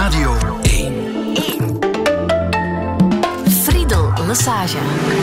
Radio 1. Friedel Lesage.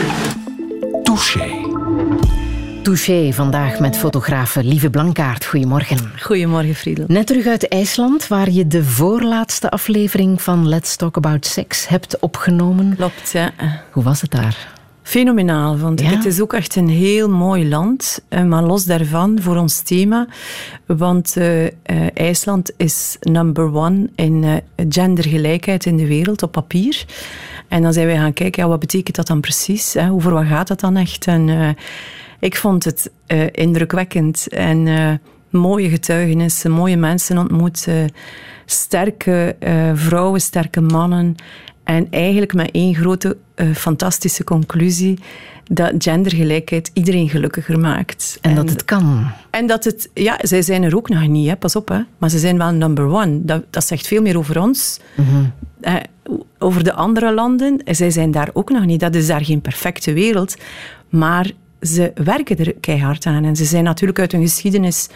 Touché, vandaag met fotografe Lieve Blankaart. Goedemorgen. Goedemorgen, Friedel. Net terug uit IJsland, waar je de voorlaatste aflevering van Let's Talk About Sex hebt opgenomen. Klopt, ja. Hoe was het daar? Fenomenaal, vond ik. Ja? Het is ook echt een heel mooi land. Maar los daarvan, voor ons thema. Want IJsland is number 1 in gendergelijkheid in de wereld, op papier. En dan zijn wij gaan kijken, ja, wat betekent dat dan precies? Hè? Over wat gaat dat dan echt? En ik vond het indrukwekkend. En mooie getuigenissen, mooie mensen ontmoet. Sterke vrouwen, sterke mannen. En eigenlijk met één grote, fantastische conclusie, dat gendergelijkheid iedereen gelukkiger maakt. En dat het kan. En dat het... Ja, zij zijn er ook nog niet, hè, pas op. Hè. Maar ze zijn wel number 1. Dat zegt veel meer over ons. Mm-hmm. Over de andere landen. Zij zijn daar ook nog niet. Dat is daar geen perfecte wereld. Maar ze werken er keihard aan. En ze zijn natuurlijk uit hun geschiedenis...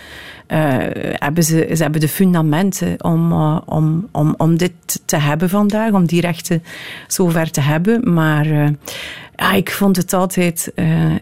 ze hebben de fundamenten om dit te hebben vandaag. Om die rechten zover te hebben. Maar ik vond het altijd...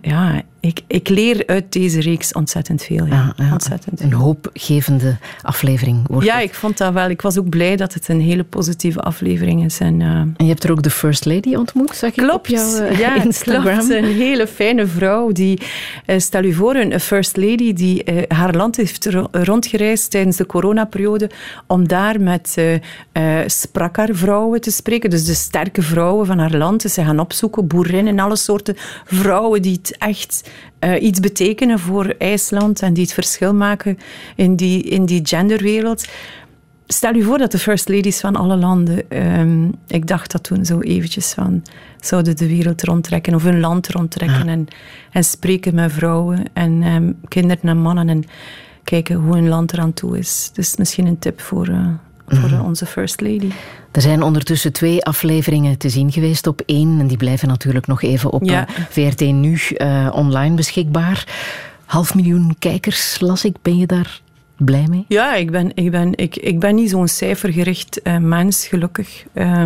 Ik leer uit deze reeks ontzettend veel. Ja. Ontzettend een hoopgevende aflevering wordt het. Ik vond dat wel. Ik was ook blij dat het een hele positieve aflevering is. En je hebt er ook de First Lady ontmoet, zag ik op jouw Instagram. Klopt. Een hele fijne vrouw. Die, stel u voor, een First Lady die haar land heeft rondgereisd tijdens de coronaperiode om daar met sprakkervrouwen te spreken. Dus de sterke vrouwen van haar land. Dus ze gaan opzoeken, boerinnen, alle soorten vrouwen die het echt... iets betekenen voor IJsland en die het verschil maken in die genderwereld. Stel je voor dat de first ladies van alle landen, ik dacht dat toen zo eventjes van, zouden de wereld rondtrekken of hun land rondtrekken en spreken met vrouwen en kinderen en mannen en kijken hoe hun land eraan toe is. Dus misschien een tip voor onze first lady. Er zijn ondertussen 2 afleveringen te zien geweest op 1. En die blijven natuurlijk nog even op VRT Nu online beschikbaar. 500.000 kijkers, las ik. Ben je daar blij mee? Ja, ik ben niet zo'n cijfergericht mens, gelukkig.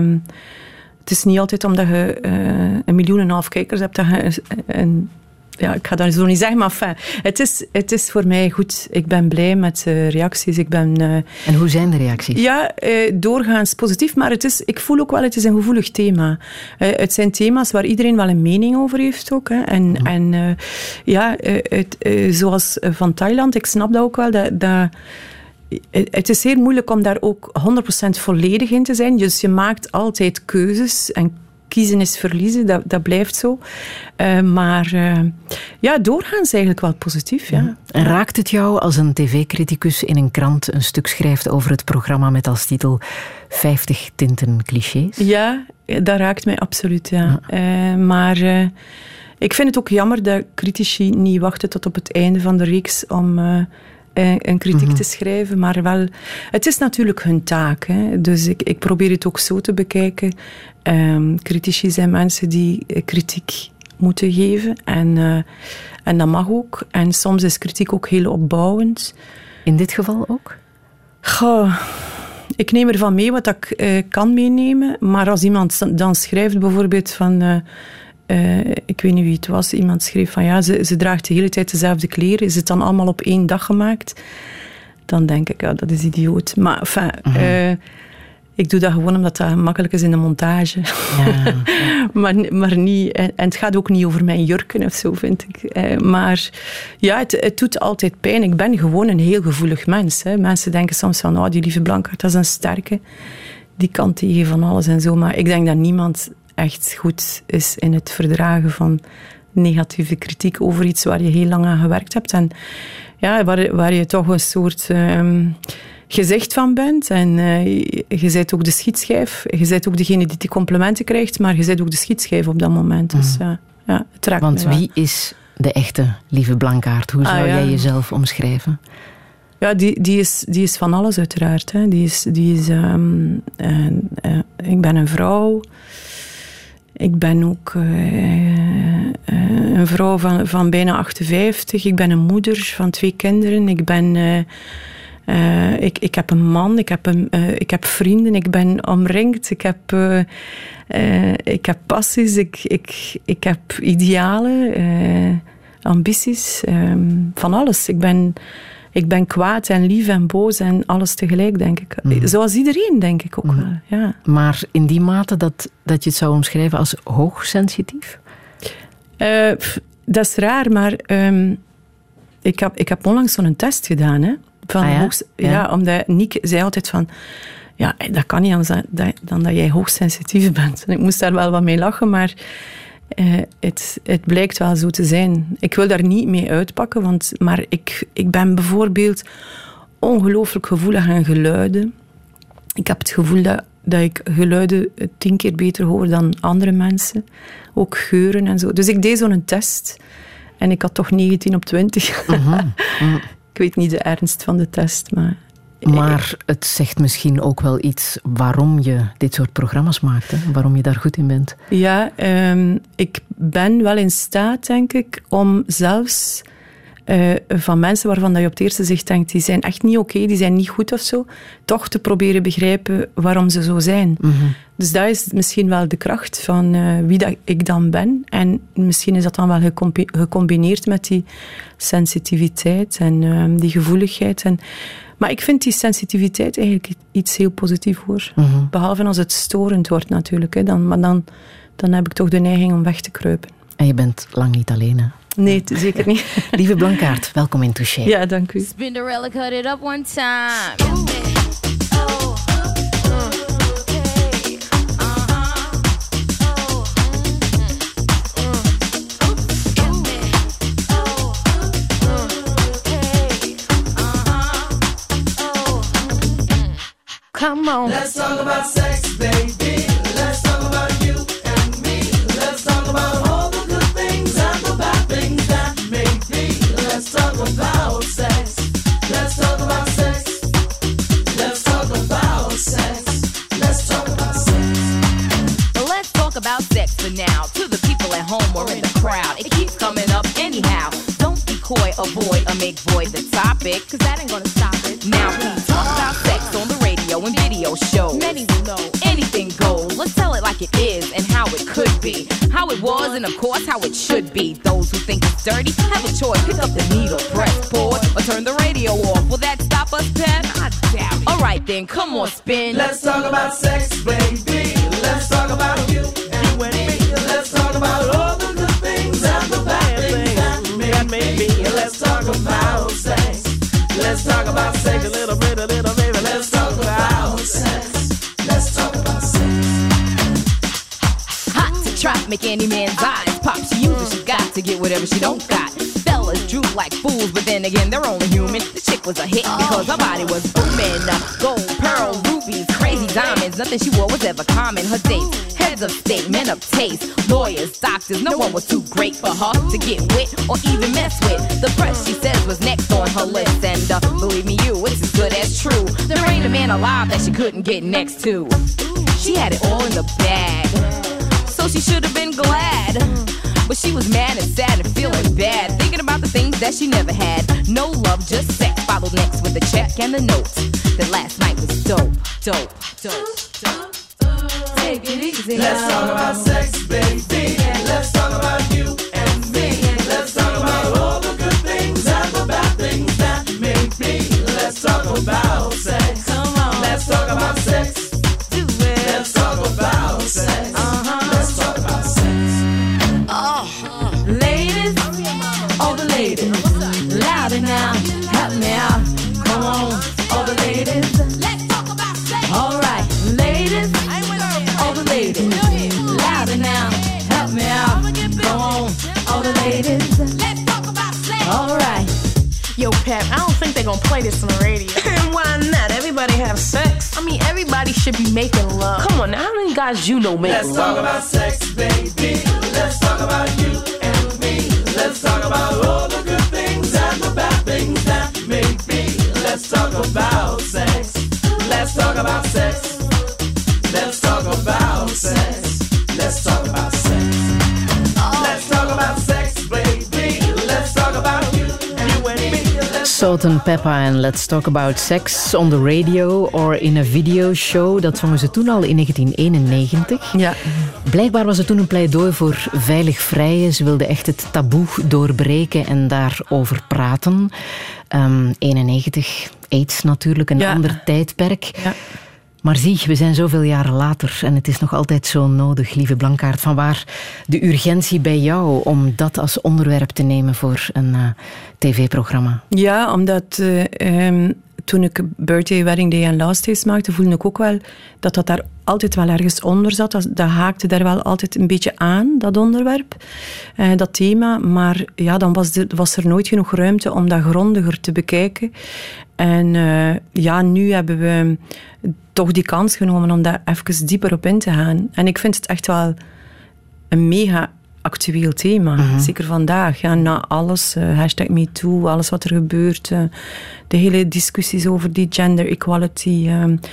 Het is niet altijd omdat je 1,5 miljoen kijkers hebt dat je ik ga dat zo niet zeggen, maar het is voor mij goed. Ik ben blij met reacties. En hoe zijn de reacties? Ja, doorgaans positief, maar ik voel ook wel, het is een gevoelig thema. Het zijn thema's waar iedereen wel een mening over heeft ook. Hè. Zoals van Thailand, ik snap dat ook wel, dat het is heel moeilijk om daar ook 100% volledig in te zijn. Dus je maakt altijd keuzes en kiezen is verliezen, dat blijft zo. Doorgaans eigenlijk wel positief. Ja. En raakt het jou als een tv-criticus in een krant een stuk schrijft over het programma met als titel 50 tinten clichés? Ja, dat raakt mij absoluut, ja. Maar ik vind het ook jammer dat critici niet wachten tot op het einde van de reeks om een kritiek te schrijven, maar wel... Het is natuurlijk hun taak, hè. Dus ik probeer het ook zo te bekijken. Critici zijn mensen die kritiek moeten geven en dat mag ook. En soms is kritiek ook heel opbouwend. In dit geval ook? Goh, ik neem ervan mee wat ik kan meenemen, maar als iemand dan schrijft bijvoorbeeld van... ik weet niet wie het was, iemand schreef van ja, ze draagt de hele tijd dezelfde kleren, is het dan allemaal op 1 dag gemaakt? Dan denk ik, ja, dat is idioot. Maar ik doe dat gewoon omdat dat makkelijk is in de montage. Ja. maar niet... En het gaat ook niet over mijn jurken of zo, vind ik. Maar ja, het doet altijd pijn. Ik ben gewoon een heel gevoelig mens. Hè. Mensen denken soms van, die Lieve Blankaart, dat is een sterke. Die kan tegen van alles en zo. Maar ik denk dat niemand echt goed is in het verdragen van negatieve kritiek over iets waar je heel lang aan gewerkt hebt. En ja, waar je toch een soort... gezicht van bent. En je bent ook de schietschijf. Je bent ook degene die complimenten krijgt, maar je bent ook de schietschijf op dat moment. Dus het raakt Want me wel. Wie is de echte Lieve Blankaart? Hoe zou jij jezelf omschrijven? Ja, die is van alles uiteraard. Hè. Ik ben een vrouw. Ik ben ook een vrouw van bijna 58. Ik ben een moeder van 2 kinderen. Ik ben Ik heb een man, ik heb vrienden, ik ben omringd, ik heb passies, ik heb idealen, ambities, van alles. Ik ben kwaad en lief en boos en alles tegelijk, denk ik. Zoals iedereen, denk ik ook wel. Ja. Maar in die mate dat je het zou omschrijven als hoogsensitief? Dat is raar, maar ik heb onlangs zo'n test gedaan. Hè, van omdat Niek zei altijd van... Ja, dat kan niet anders dan dat jij hoogsensitief bent. En ik moest daar wel wat mee lachen, maar... Het blijkt wel zo te zijn. Ik wil daar niet mee uitpakken, maar ik ben bijvoorbeeld ongelooflijk gevoelig aan geluiden. Ik heb het gevoel dat ik geluiden 10 keer beter hoor dan andere mensen. Ook geuren en zo. Dus ik deed zo'n test en ik had toch 19 op 20. Ik weet niet de ernst van de test, maar... Maar het zegt misschien ook wel iets waarom je dit soort programma's maakt. Hè? Waarom je daar goed in bent. Ja, ik ben wel in staat, denk ik, om zelfs van mensen waarvan je op het eerste zicht denkt, die zijn echt niet oké, die zijn niet goed of zo, toch te proberen begrijpen waarom ze zo zijn. Dus dat is misschien wel de kracht van wie dat ik dan ben. En misschien is dat dan wel gecombineerd met die sensitiviteit en die gevoeligheid. Maar ik vind die sensitiviteit eigenlijk iets heel positiefs, hoor. Behalve als het storend wordt natuurlijk. Hè. Dan heb ik toch de neiging om weg te kruipen. En je bent lang niet alleen, hè? Nee, zeker niet. Lieve Blankaart, welkom in Touché. Ja, dank u. Spinderella cut it up one time. Come on. Let's talk about sex, baby. Let's talk about you and me. Let's talk about all the good things and the bad things that may be. Let's talk about sex. Let's talk about sex. Let's talk about sex. Let's talk about sex. Let's talk about sex for now. To the people at home or in the crowd, it keeps coming up anyhow. Don't be coy, avoid, or make void the topic, cause that ain't gonna stop it. Now please talk about sex on the radio and video shows. Many will know anything goes. Let's tell it like it is and how it could be, how it was and of course how it should be. Those who think it's dirty have a choice. Pick up the needle, press pause, or turn the radio off. Will that stop us, Pep? I doubt it. Alright then, come on, spin. Let's talk about sex, baby. Let's talk about you and me. Let's talk about all the good things and the bad things that may be. Let's talk about sex. Let's talk about sex. A little baby. Let's talk about sex. Let's talk about sex. Hot to trap, make any man's eyes pop. She uses what she got to get whatever she don't got. Fellas droop like fools, but then again, they're only human. The chick was a hit because her body was booming. Gold, pearl, rubies, crazy diamonds. Nothing she wore was ever common. Her dates, heads of state, men of taste, lawyers, doctors. No one was too great for her to get with or even mess with. The press, she says, was next on her list. And believe me, it's as good as true. There ain't a man alive that she couldn't get next to. She had it all in the bag, so she should have been glad. But she was mad and sad and feeling bad, thinking about the things that she never had. No love, just sex. Followed next with the check and the note. That last night was dope. Take it easy. Let's talk about sex, baby. Let's talk about you and me. Let's talk about all the good things and the bad things that may be. Let's talk about sex. Come on. Let's talk about sex. Do it. Let's talk about sex. Let's talk about sex. Ladies, all the ladies, louder now, help me out. Come on, all the ladies. Let's talk about sex. All right, ladies, all the ladies, louder now, help me out. Come on, all the ladies. Let's talk about sex. All right. Yo, Pep, I don't think they're gonna play this on the radio. Why not? Everybody have sex. I mean, everybody should be making love. Come on, now, how many guys you know make Let's love? talk about sex, baby. Let's talk about you and me. Let's talk about all the good things and the bad things that may be. Let's talk about sex. Let's talk about sex. Let's talk about sex. Let's talk about sex. Let's talk about sex, baby. Let's talk about you and me. Salt and Peppa en Let's Talk About Sex on the Radio or in a Video Show. Dat zongen ze toen al in 1991. Ja. Blijkbaar was het toen een pleidooi voor veilig vrijen. Ze wilden echt het taboe doorbreken en daarover praten. 91, AIDS natuurlijk, een ander tijdperk. Ja. Maar zie, we zijn zoveel jaren later en het is nog altijd zo nodig, lieve Blankaart. Vanwaar de urgentie bij jou om dat als onderwerp te nemen voor een tv-programma? Ja, omdat toen ik Birthday, Wedding Day en Last Days maakte, voelde ik ook wel dat daar altijd wel ergens onder zat. Dat haakte daar wel altijd een beetje aan, dat onderwerp, dat thema. Maar ja, dan was er nooit genoeg ruimte om dat grondiger te bekijken. En nu hebben we toch die kans genomen om daar even dieper op in te gaan. En ik vind het echt wel een mega actueel thema. Mm-hmm. Zeker vandaag. Ja, na alles, #MeToo, alles wat er gebeurt. De hele discussies over die gender equality.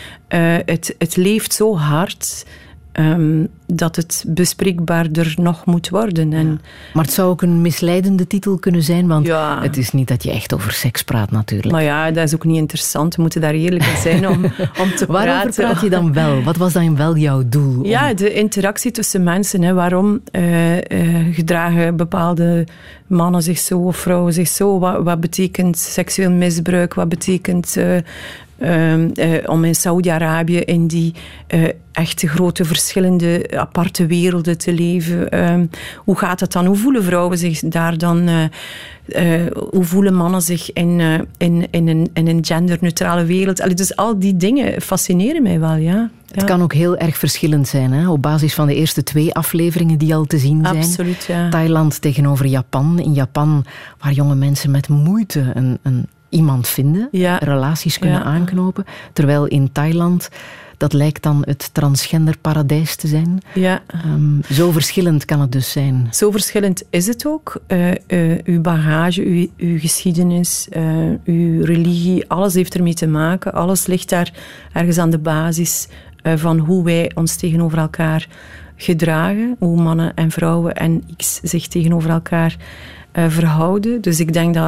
Het leeft zo hard dat het bespreekbaarder nog moet worden. En maar het zou ook een misleidende titel kunnen zijn, want het is niet dat je echt over seks praat natuurlijk. Maar ja, dat is ook niet interessant. We moeten daar eerlijk in zijn om te praten. Waarover praat je dan wel? Wat was dan wel jouw doel? Ja, de interactie tussen mensen. Hè. Waarom gedragen bepaalde mannen zich zo of vrouwen zich zo? Wat betekent seksueel misbruik? Wat betekent om in Saudi-Arabië in die echte grote verschillende aparte werelden te leven? Hoe gaat het dan? Hoe voelen vrouwen zich daar dan? Hoe voelen mannen zich in een genderneutrale wereld? Allee, dus al die dingen fascineren mij wel, ja. Het kan ook heel erg verschillend zijn, hè? Op basis van de eerste 2 afleveringen die al te zien zijn. Absoluut, ja. Thailand tegenover Japan. In Japan, waar jonge mensen met moeite een iemand vinden, relaties kunnen aanknopen. Terwijl in Thailand, dat lijkt dan het transgenderparadijs te zijn. Ja. Zo verschillend kan het dus zijn. Zo verschillend is het ook. Uw bagage, uw geschiedenis, uw religie, alles heeft ermee te maken. Alles ligt daar ergens aan de basis van hoe wij ons tegenover elkaar gedragen. Hoe mannen en vrouwen en X zich tegenover elkaar verhouden. Dus ik denk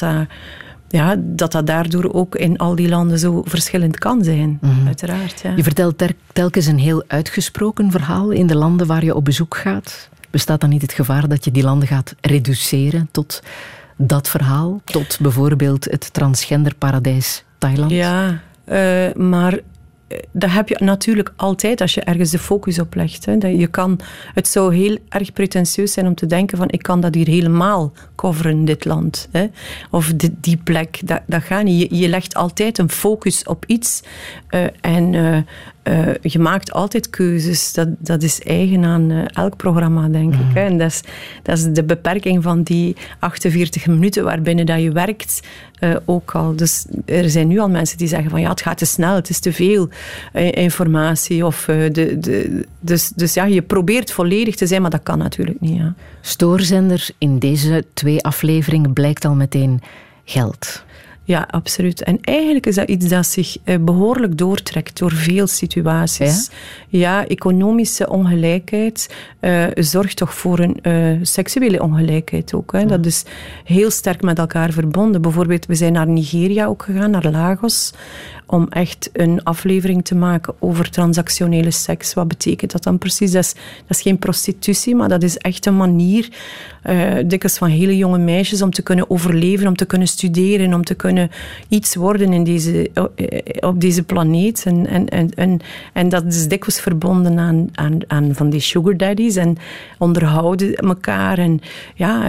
dat daardoor ook in al die landen zo verschillend kan zijn, uiteraard. Ja. Je vertelt telkens een heel uitgesproken verhaal in de landen waar je op bezoek gaat. Bestaat dan niet het gevaar dat je die landen gaat reduceren tot dat verhaal? Tot bijvoorbeeld het transgenderparadijs Thailand? Ja, maar dat heb je natuurlijk altijd als je ergens de focus op legt. Hè. Het zou heel erg pretentieus zijn om te denken van ik kan dat hier helemaal coveren, dit land. Hè. Of die plek. Dat gaat niet. Je legt altijd een focus op iets en je maakt altijd keuzes. Dat is eigen aan elk programma, denk ik. Hè. En dat is de beperking van die 48 minuten waarbinnen dat je werkt ook al. Dus er zijn nu al mensen die zeggen van ja, het gaat te snel, het is te veel informatie. Dus ja, je probeert volledig te zijn, maar dat kan natuurlijk niet. Ja. Stoorzender in deze 2 afleveringen blijkt al meteen geld. Ja, absoluut. En eigenlijk is dat iets dat zich behoorlijk doortrekt door veel situaties. Ja, economische ongelijkheid zorgt toch voor een seksuele ongelijkheid ook. Hè. Ja. Dat is heel sterk met elkaar verbonden. Bijvoorbeeld, we zijn naar Nigeria ook gegaan, naar Lagos, om echt een aflevering te maken over transactionele seks. Wat betekent dat dan precies? Dat is geen prostitutie, maar dat is echt een manier, dikwijls van hele jonge meisjes, om te kunnen overleven, om te kunnen studeren, om te kunnen iets worden op deze planeet. En dat is dikwijls verbonden aan van die sugar daddies en onderhouden elkaar. En ja,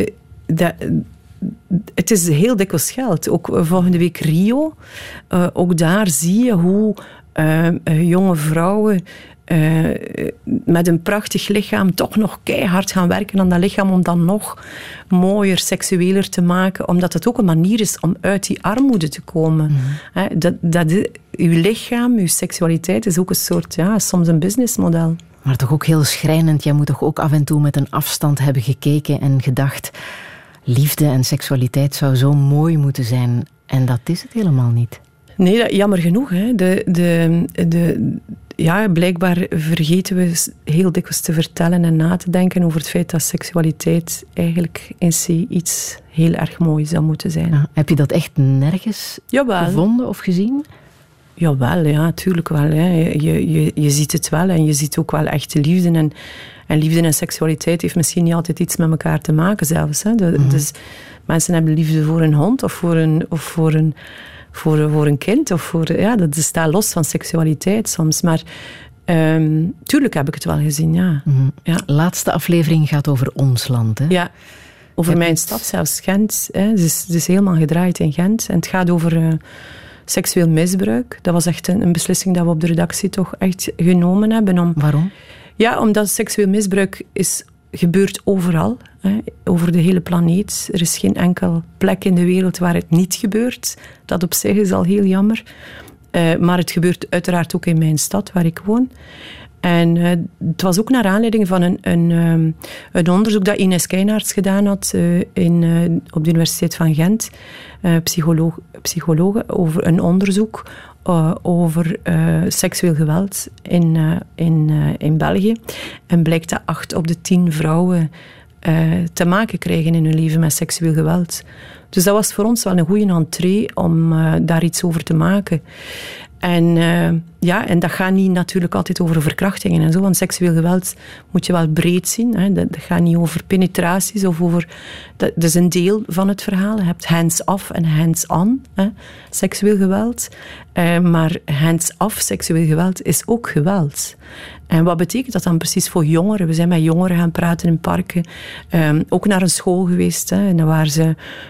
het is heel dikwijls geld. Ook volgende week Rio. Ook daar zie je hoe jonge vrouwen met een prachtig lichaam toch nog keihard gaan werken aan dat lichaam om dat nog mooier, seksueler te maken. Omdat het ook een manier is om uit die armoede te komen. Uw lichaam, uw seksualiteit is ook een soort, soms een businessmodel. Maar toch ook heel schrijnend. Jij moet toch ook af en toe met een afstand hebben gekeken en gedacht, liefde en seksualiteit zou zo mooi moeten zijn. En dat is het helemaal niet. Nee, jammer genoeg. Hè. blijkbaar vergeten we heel dikwijls te vertellen en na te denken over het feit dat seksualiteit eigenlijk in C iets heel erg moois zou moeten zijn. Ja, heb je dat echt nergens gevonden of gezien? Jawel, ja, tuurlijk wel. Hè. Je ziet het wel en je ziet ook wel echte liefde. En liefde en seksualiteit heeft misschien niet altijd iets met elkaar te maken zelfs. Hè. Dus mensen hebben liefde voor een hond of voor een kind. Dat staat los van seksualiteit soms. Maar tuurlijk heb ik het wel gezien, ja. Mm-hmm. Ja. De laatste aflevering gaat over ons land, hè? Ja, over mijn stad, zelfs Gent. Hè. Het is helemaal gedraaid in Gent. En het gaat over seksueel misbruik. Dat was echt een beslissing dat we op de redactie toch echt genomen hebben. Waarom? Ja, omdat seksueel misbruik gebeurt overal, hè, over de hele planeet. Er is geen enkel plek in de wereld waar het niet gebeurt. Dat op zich is al heel jammer. Maar het gebeurt uiteraard ook in mijn stad, waar ik woon. En het was ook naar aanleiding van een onderzoek dat Ines Keinaerts gedaan had op de Universiteit van Gent. Psychologe, over een onderzoek over seksueel geweld in België. En blijkt dat 8 op de 10 vrouwen te maken krijgen in hun leven met seksueel geweld. Dus dat was voor ons wel een goede entree om daar iets over te maken. En dat gaat niet natuurlijk altijd over verkrachtingen en zo, want seksueel geweld moet je wel breed zien. Hè. Dat gaat niet over penetraties of over... Dat is een deel van het verhaal. Je hebt hands-off en hands-on, seksueel geweld. Maar hands-off seksueel geweld is ook geweld. En wat betekent dat dan precies voor jongeren? We zijn met jongeren gaan praten in parken. Ook naar een school geweest, hè, en waar ze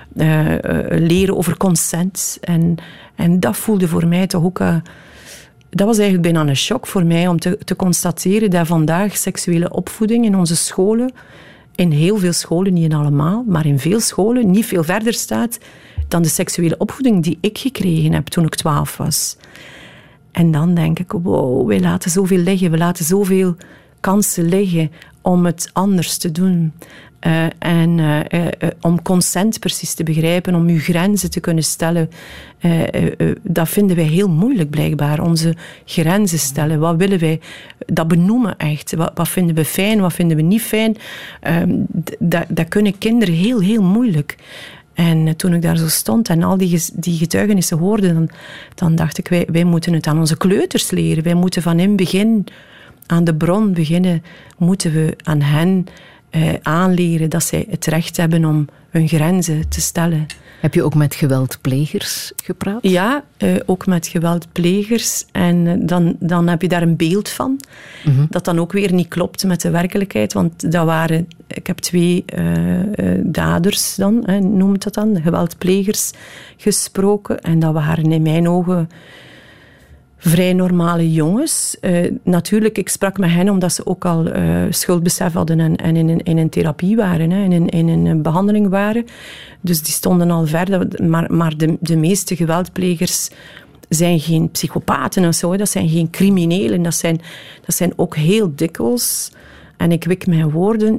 leren over consent. En dat voelde voor mij toch ook... dat was eigenlijk bijna een shock voor mij om te constateren dat vandaag seksuele opvoeding in onze scholen, in heel veel scholen, niet in allemaal, maar in veel scholen, niet veel verder staat dan de seksuele opvoeding die ik gekregen heb toen ik 12 was. En dan denk ik, wow, wij laten zoveel liggen, we laten zoveel kansen liggen om het anders te doen. Om consent precies te begrijpen, om uw grenzen te kunnen stellen, dat vinden wij heel moeilijk blijkbaar. Onze grenzen stellen, wat willen wij? Dat benoemen echt. Wat vinden we fijn, wat vinden we niet fijn? Dat kunnen kinderen heel, heel moeilijk. En toen ik daar zo stond en al die getuigenissen hoorde, dan dacht ik, wij moeten het aan onze kleuters leren. Wij moeten van in het begin, aan de bron beginnen, moeten we aan hen aanleren dat zij het recht hebben om hun grenzen te stellen. Heb je ook met geweldplegers gepraat? Ja, ook met geweldplegers. En dan heb je daar een beeld van. Mm-hmm. Dat dan ook weer niet klopt met de werkelijkheid. Want ik heb 2 daders dan, noem het dat dan, geweldplegers gesproken. En dat waren in mijn ogen vrij normale jongens. Natuurlijk, ik sprak met hen omdat ze ook al schuldbesef hadden en in een therapie waren, in een behandeling waren. Dus die stonden al ver. Maar de meeste geweldplegers zijn geen psychopaten of zo. Dat zijn geen criminelen. Dat zijn ook heel dikwijls, en ik wik mijn woorden,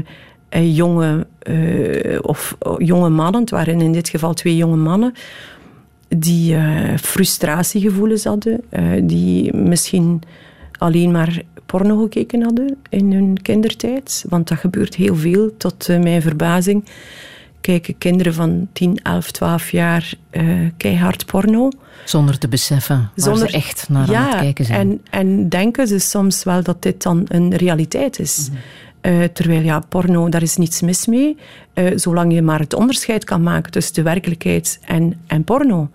jonge mannen. Het waren in dit geval 2 jonge mannen die frustratiegevoelens hadden, die misschien alleen maar porno gekeken hadden in hun kindertijd. Want dat gebeurt heel veel, tot mijn verbazing. Kijken kinderen van 10, 11, 12 jaar keihard porno. Zonder te beseffen waar ze echt naar aan het kijken zijn. En denken ze soms wel dat dit dan een realiteit is. Mm-hmm. Terwijl porno, daar is niets mis mee. Zolang je maar het onderscheid kan maken tussen de werkelijkheid en porno.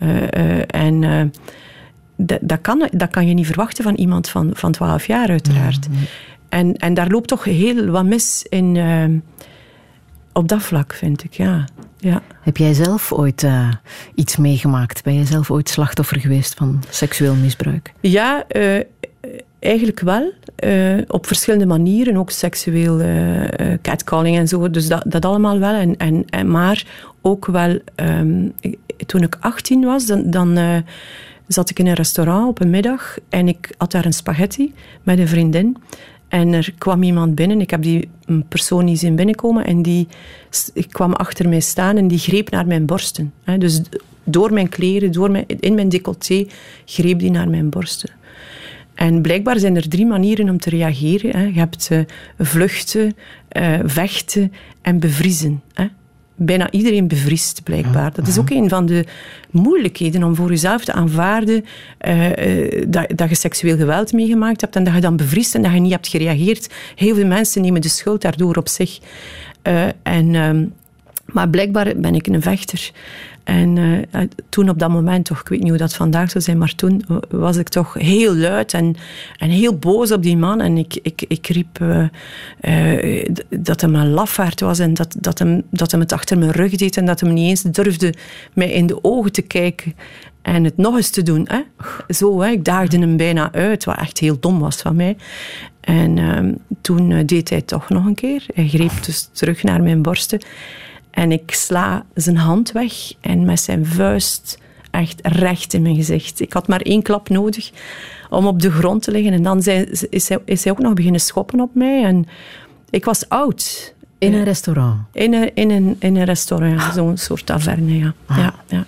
Dat kan je niet verwachten van iemand van 12 jaar, uiteraard. Mm-hmm. En daar loopt toch heel wat mis in... op dat vlak, vind ik, ja. Heb jij zelf ooit iets meegemaakt? Ben jij zelf ooit slachtoffer geweest van seksueel misbruik? Ja, eigenlijk wel. Op verschillende manieren, ook seksueel catcalling en zo. Dus dat allemaal wel. Maar ook wel, toen ik 18 was, dan zat ik in een restaurant op een middag en ik had daar een spaghetti met een vriendin. En er kwam iemand binnen, ik heb die persoon niet zien binnenkomen, en die kwam achter mij staan en die greep naar mijn borsten. Dus door mijn kleren, in mijn décolleté, greep die naar mijn borsten. En blijkbaar zijn er 3 manieren om te reageren. Hè. Je hebt vluchten, vechten en bevriezen. Hè. Bijna iedereen bevriest, blijkbaar. Dat is ook een van de moeilijkheden om voor jezelf te aanvaarden dat je seksueel geweld meegemaakt hebt en dat je dan bevriest en dat je niet hebt gereageerd. Heel veel mensen nemen de schuld daardoor op zich. Maar blijkbaar ben ik een vechter. En toen op dat moment toch, ik weet niet hoe dat vandaag zou zijn, maar toen was ik toch heel luid en heel boos op die man. En ik riep dat hij een lafaard was en dat hem het achter mijn rug deed en dat hij niet eens durfde mij in de ogen te kijken en het nog eens te doen. Hè? Zo, hè? Ik daagde hem bijna uit, wat echt heel dom was van mij. En toen deed hij het toch nog een keer. Hij greep dus terug naar mijn borsten. En ik sla zijn hand weg en met zijn vuist echt recht in mijn gezicht. Ik had maar 1 klap nodig om op de grond te liggen. En dan is hij ook nog beginnen schoppen op mij. En ik was oud. In een restaurant? In een restaurant, zo'n soort taverne, ja. Ja.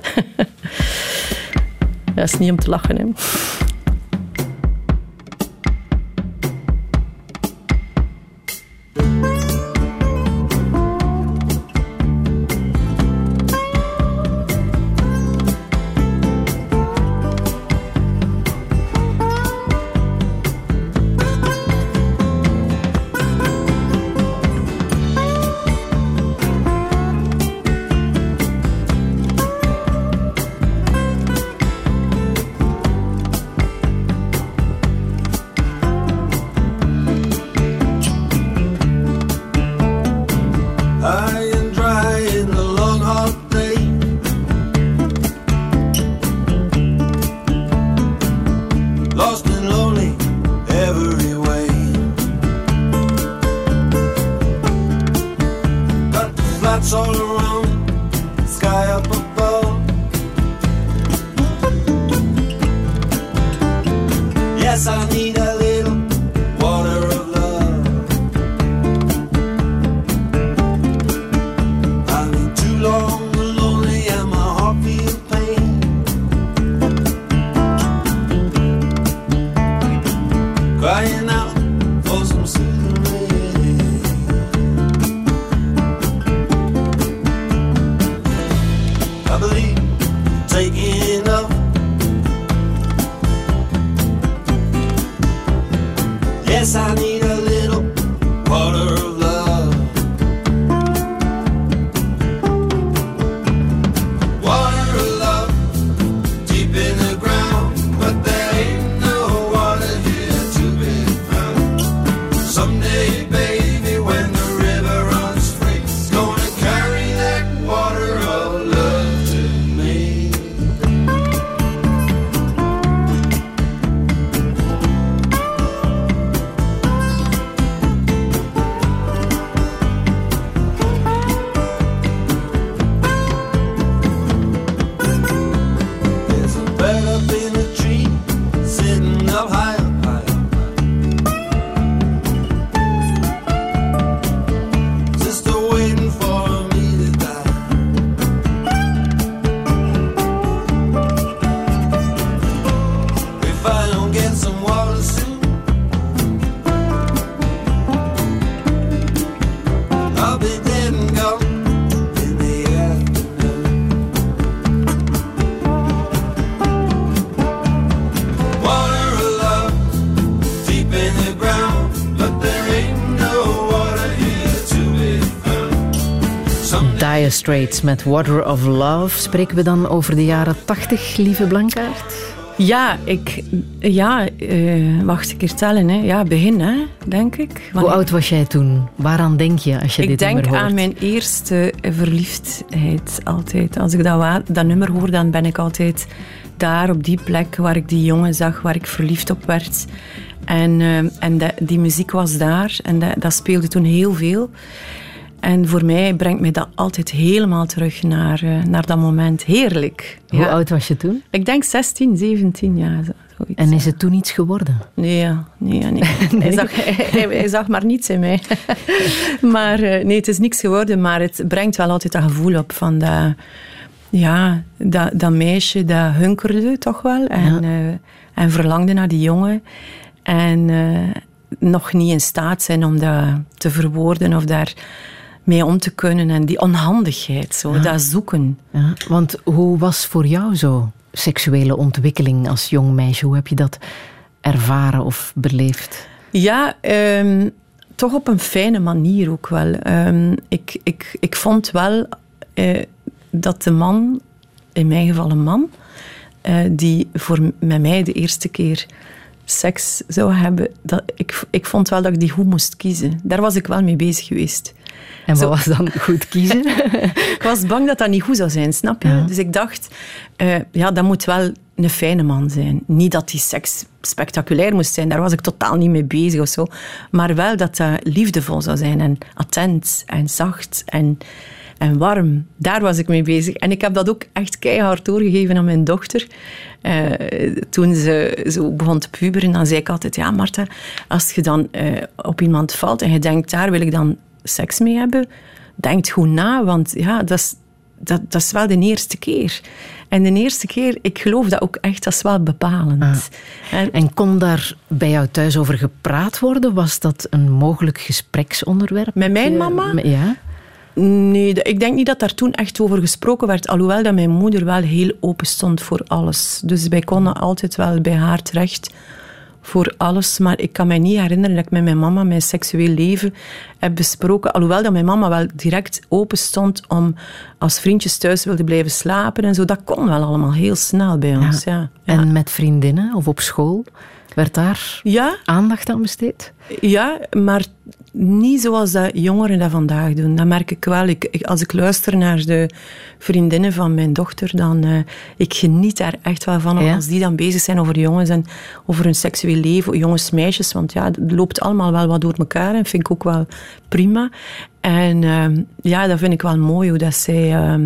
Dat is niet om te lachen, hè. Dire Straits met Water of Love. Spreken we dan over de jaren 80, lieve Blankaart? Ja, wacht een keer tellen. Hè. Ja, begin, hè, denk ik. Hoe oud was jij toen? Waaraan denk je als je dit nummer hoort? Ik denk aan mijn eerste verliefdheid altijd. Als ik dat nummer hoor, dan ben ik altijd daar op die plek waar ik die jongen zag, waar ik verliefd op werd. En die muziek was daar en dat speelde toen heel veel. En voor mij brengt mij dat altijd helemaal terug naar dat moment. Heerlijk. Hoe oud was je toen? Ik denk 16, 17 jaar. Zoiets. En is het toen iets geworden? Nee. Hij zag maar niets in mij. Maar nee, het is niks geworden. Maar het brengt wel altijd dat gevoel op van dat meisje dat hunkerde toch wel. en verlangde naar die jongen. En nog niet in staat zijn om dat te verwoorden of daar mee om te kunnen. En die onhandigheid, zo, dat zoeken. Ja, want hoe was voor jou zo seksuele ontwikkeling als jong meisje? Hoe heb je dat ervaren of beleefd? Ja, toch op een fijne manier ook wel. Ik vond wel dat de man, in mijn geval een man, die met mij de eerste keer seks zou hebben, ik vond wel dat ik die goed moest kiezen. Daar was ik wel mee bezig geweest. En wat was dan goed kiezen? Ik was bang dat dat niet goed zou zijn, snap je? Ja. Dus ik dacht, dat moet wel een fijne man zijn. Niet dat die seks spectaculair moest zijn, daar was ik totaal niet mee bezig of zo. Maar wel dat dat liefdevol zou zijn en attent en zacht en warm. Daar was ik mee bezig. En ik heb dat ook echt keihard doorgegeven aan mijn dochter. Toen ze zo begon te puberen, dan zei ik altijd, ja Marta, als je dan op iemand valt en je denkt, daar wil ik dan seks mee hebben, denk goed na, want ja, dat is wel de eerste keer. En de eerste keer, ik geloof dat ook echt, dat is wel bepalend. En kon daar bij jou thuis over gepraat worden? Was dat een mogelijk gespreksonderwerp? Met mijn mama? Ja. Nee, ik denk niet dat daar toen echt over gesproken werd, alhoewel dat mijn moeder wel heel open stond voor alles. Dus wij konden altijd wel bij haar terecht voor alles, maar ik kan me niet herinneren dat ik met mijn mama mijn seksueel leven heb besproken, alhoewel dat mijn mama wel direct open stond om als vriendjes thuis wilden blijven slapen en zo. Dat kon wel allemaal heel snel bij ons. Ja. En met vriendinnen of op school? Werd daar aandacht aan besteed? Ja, maar niet zoals dat jongeren dat vandaag doen. Dat merk ik wel. Als ik luister naar de vriendinnen van mijn dochter, dan ik geniet daar echt wel van. Ja? Als die dan bezig zijn over jongens en over hun seksueel leven, jongens, meisjes, want ja, het loopt allemaal wel wat door elkaar en vind ik ook wel prima. En dat vind ik wel mooi hoe dat zij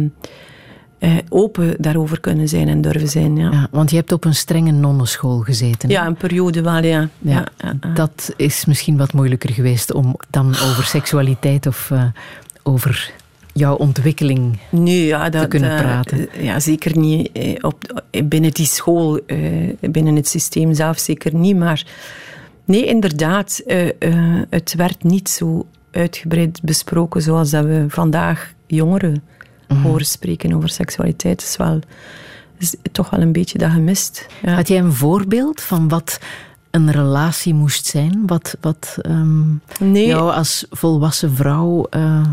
open daarover kunnen zijn en durven zijn. Ja. Ja, want je hebt op een strenge nonnenschool gezeten. Hè? Ja, een periode wel, ja. Dat is misschien wat moeilijker geweest om dan over seksualiteit of over jouw ontwikkeling te kunnen praten. Ja, zeker niet binnen die school, binnen het systeem zelf zeker niet. Maar nee, inderdaad, het werd niet zo uitgebreid besproken zoals dat we vandaag jongeren horen spreken over seksualiteit. Is toch wel een beetje dat gemist. Ja. Had jij een voorbeeld van wat een relatie moest zijn? Wat jou als volwassen vrouw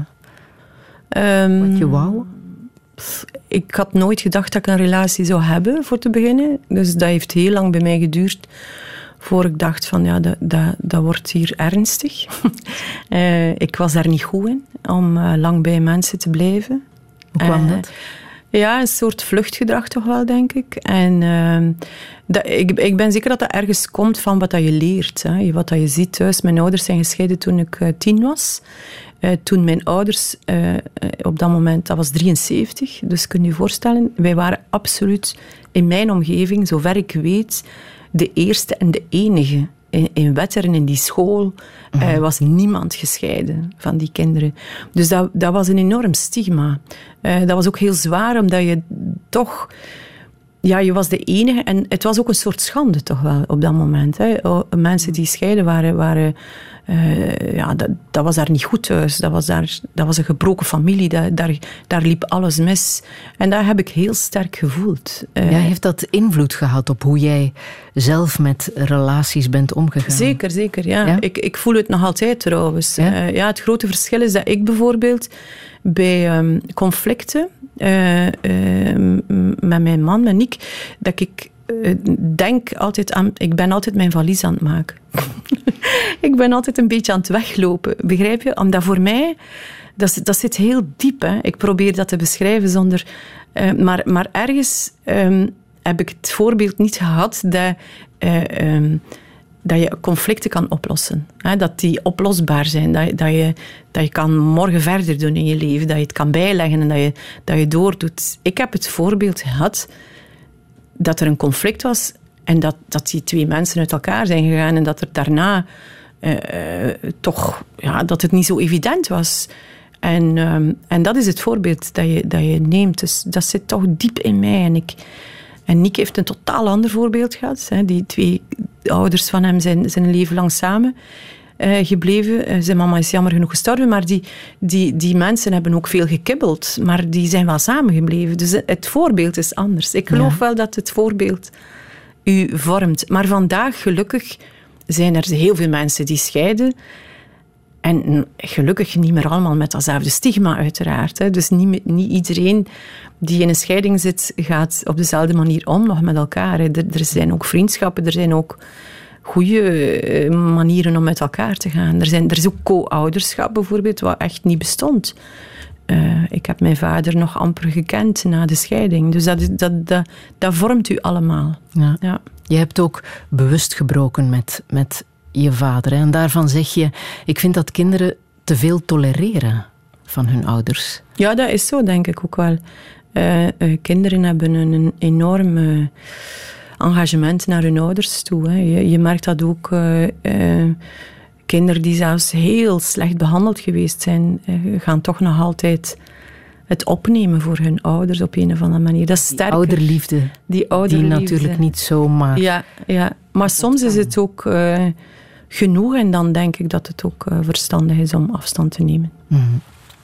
wat je wou? Ik had nooit gedacht dat ik een relatie zou hebben, voor te beginnen. Dus dat heeft heel lang bij mij geduurd voor ik dacht van, dat wordt hier ernstig. Ik was daar niet goed in, om lang bij mensen te blijven. Hoe kwam dat? Ja, een soort vluchtgedrag toch wel, denk ik. En ik ben zeker dat dat ergens komt van wat dat je leert. Hè. Wat dat je ziet thuis. Mijn ouders zijn gescheiden toen ik 10 was. Toen mijn ouders, op dat moment, dat was 73. Dus kun je je voorstellen, wij waren absoluut in mijn omgeving, zover ik weet, de eerste en de enige. In Wetteren, in die school, was niemand gescheiden van die kinderen. Dus dat was een enorm stigma. Dat was ook heel zwaar, omdat je toch... Ja, je was de enige. En het was ook een soort schande toch wel, op dat moment. Hè. Mensen die scheiden waren dat was daar niet goed thuis. Dat was een gebroken familie. Daar liep alles mis. En dat heb ik heel sterk gevoeld. Heeft dat invloed gehad op hoe jij zelf met relaties bent omgegaan? Zeker, ja. Ik voel het nog altijd trouwens. Ja? Het grote verschil is dat ik bijvoorbeeld bij conflicten met mijn man, met Nick, dat ik denk altijd aan... Ik ben altijd mijn valies aan het maken. Ik ben altijd een beetje aan het weglopen, begrijp je? Omdat voor mij... Dat zit heel diep, hè. Ik probeer dat te beschrijven zonder... Maar ergens heb ik het voorbeeld niet gehad dat je conflicten kan oplossen. Hè? Dat die oplosbaar zijn. Dat je kan morgen verder doen in je leven. Dat je het kan bijleggen en dat je doordoet. Ik heb het voorbeeld gehad dat er een conflict was en dat die 2 mensen uit elkaar zijn gegaan en dat er daarna toch... Ja, dat het niet zo evident was. En dat is het voorbeeld dat je neemt. Dus dat zit toch diep in mij. En Nick heeft een totaal ander voorbeeld gehad. Hè. Die 2 ouders van hem zijn leven lang samen gebleven. Zijn mama is jammer genoeg gestorven, maar die mensen hebben ook veel gekibbeld. Maar die zijn wel samengebleven. Dus het voorbeeld is anders. Ik geloof wel dat het voorbeeld u vormt. Maar vandaag, gelukkig, zijn er heel veel mensen die scheiden. En gelukkig niet meer allemaal met datzelfde stigma, uiteraard. Hè. Dus niet iedereen die in een scheiding zit, gaat op dezelfde manier om nog met elkaar. Hè. Er zijn ook vriendschappen, er zijn ook goede manieren om met elkaar te gaan. Er is ook co-ouderschap bijvoorbeeld, wat echt niet bestond. Ik heb mijn vader nog amper gekend na de scheiding. Dus dat vormt u allemaal. Ja. Ja. Je hebt ook bewust gebroken met je vader. Hè? En daarvan zeg je, ik vind dat kinderen te veel tolereren van hun ouders. Ja, dat is zo, denk ik ook wel. Kinderen hebben een enorm engagement naar hun ouders toe. Hè. Je merkt dat ook. Kinderen die zelfs heel slecht behandeld geweest zijn, gaan toch nog altijd het opnemen voor hun ouders op een of andere manier. Dat is sterker. Ouderliefde. Die natuurlijk niet zomaar... Ja. Maar soms is het ook genoeg en dan denk ik dat het ook verstandig is om afstand te nemen. Mm-hmm.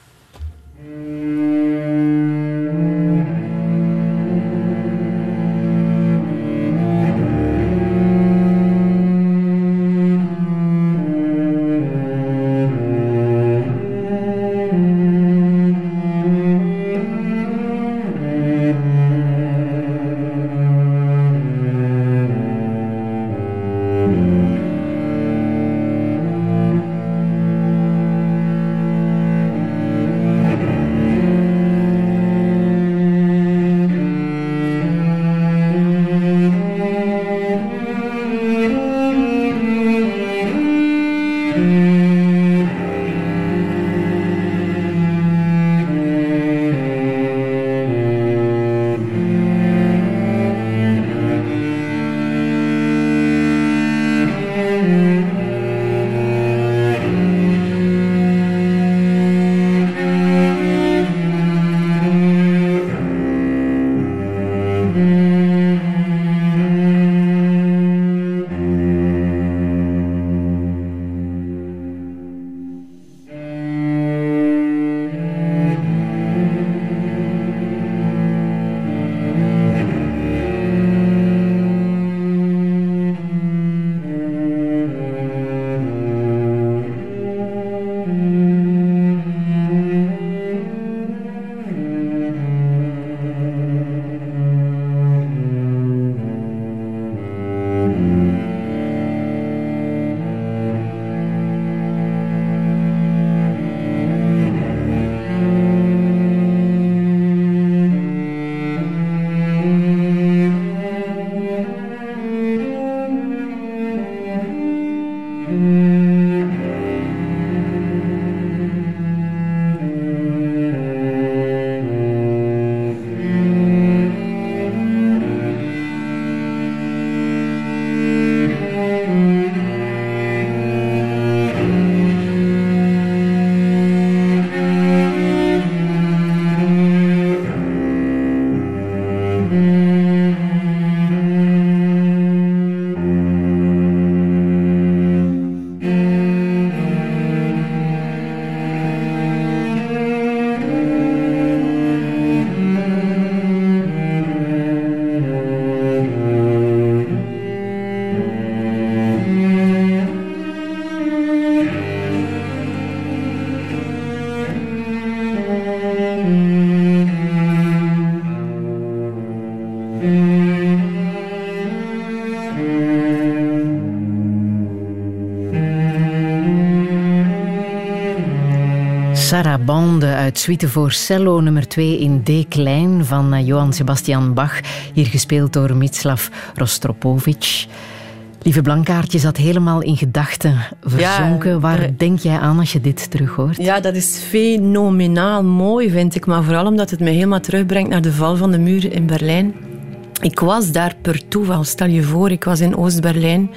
Sarabande uit Suite voor cello nummer 2 in D klein van Johann Sebastian Bach, hier gespeeld door Miroslav Rostropovich. Lieve Blankaart, je zat helemaal in gedachten verzonken. Ja, waar denk jij aan als je dit terug hoort? Ja, dat is fenomenaal mooi, vind ik. Maar vooral omdat het mij helemaal terugbrengt naar de val van de muur in Berlijn. Ik was daar per toeval, stel je voor. Ik was in Oost-Berlijn.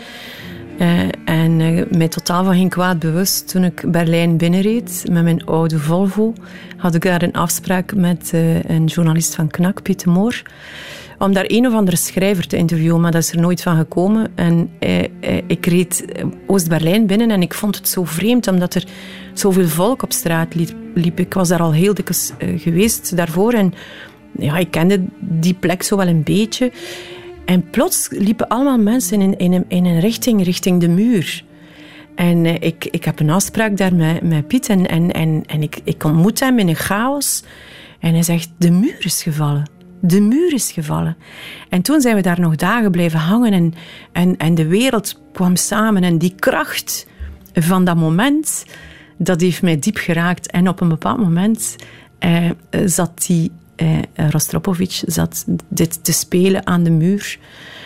En mij totaal van geen kwaad bewust. Toen ik Berlijn binnenreed met mijn oude Volvo, had ik daar een afspraak met een journalist van Knak, Pieter Moor, om daar een of andere schrijver te interviewen, maar dat is er nooit van gekomen. En ik reed Oost-Berlijn binnen en ik vond het zo vreemd, omdat er zoveel volk op straat liep. Ik was daar al heel dikwijls geweest daarvoor en ja, ik kende die plek zo wel een beetje. En plots liepen allemaal mensen in een richting de muur. En ik heb een afspraak daar met Piet en ik ontmoet hem in een chaos. En hij zegt, de muur is gevallen. De muur is gevallen. En toen zijn we daar nog dagen blijven hangen en de wereld kwam samen. En die kracht van dat moment, dat heeft mij diep geraakt. En op een bepaald moment zat die Rostropovich dit te spelen aan de muur.